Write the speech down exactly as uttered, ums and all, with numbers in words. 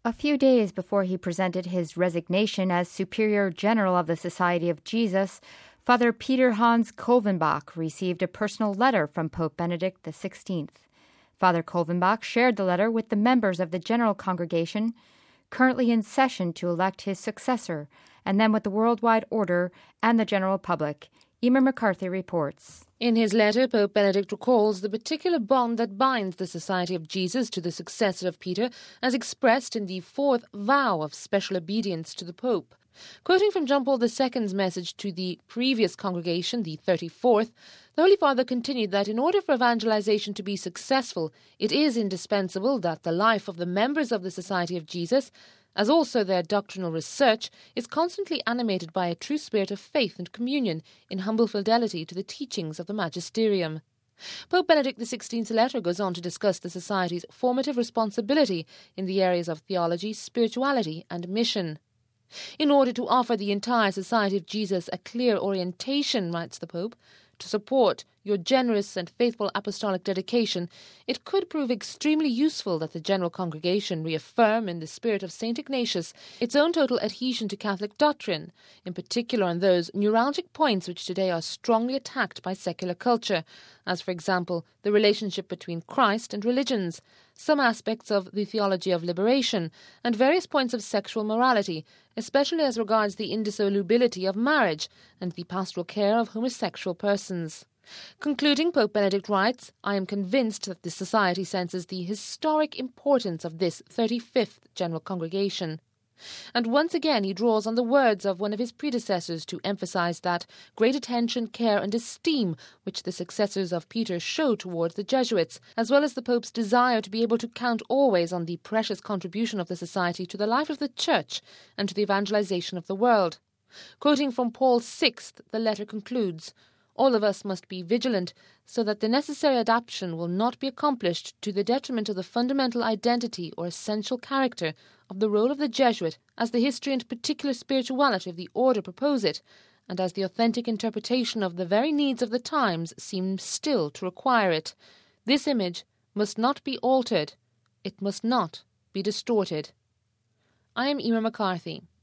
A few days before he presented his resignation as Superior General of the Society of Jesus, Father Peter Hans Kolvenbach received a personal letter from Pope Benedict the sixteenth. Father Kolvenbach shared the letter with the members of the General Congregation, currently in session to elect his successor, and then with the worldwide order and the general public. Emer McCarthy reports. In his letter, Pope Benedict recalls the particular bond that binds the Society of Jesus to the successor of Peter, as expressed in the fourth vow of special obedience to the Pope. Quoting from John Paul the Second's message to the previous congregation, the thirty-fourth, the Holy Father continued that in order for evangelization to be successful, it is indispensable that the life of the members of the Society of Jesus, as also their doctrinal research, is constantly animated by a true spirit of faith and communion in humble fidelity to the teachings of the Magisterium. Pope Benedict the sixteenth's letter goes on to discuss the Society's formative responsibility in the areas of theology, spirituality and mission. In order to offer the entire Society of Jesus a clear orientation, writes the Pope, to support your generous and faithful apostolic dedication, it could prove extremely useful that the General Congregation reaffirm in the spirit of Saint Ignatius its own total adhesion to Catholic doctrine, in particular on those neuralgic points which today are strongly attacked by secular culture, as for example the relationship between Christ and religions, some aspects of the theology of liberation, and various points of sexual morality, especially as regards the indissolubility of marriage and the pastoral care of homosexual persons. Concluding, Pope Benedict writes, I am convinced that the Society senses the historic importance of this thirty-fifth General Congregation. And once again he draws on the words of one of his predecessors to emphasize that great attention, care and esteem which the successors of Peter show towards the Jesuits, as well as the Pope's desire to be able to count always on the precious contribution of the Society to the life of the Church and to the evangelization of the world. Quoting from Paul the sixth, the letter concludes, all of us must be vigilant so that the necessary adaptation will not be accomplished to the detriment of the fundamental identity or essential character of the role of the Jesuit as the history and particular spirituality of the order propose it, and as the authentic interpretation of the very needs of the times seems still to require it. This image must not be altered. It must not be distorted. I am Emer McCarthy.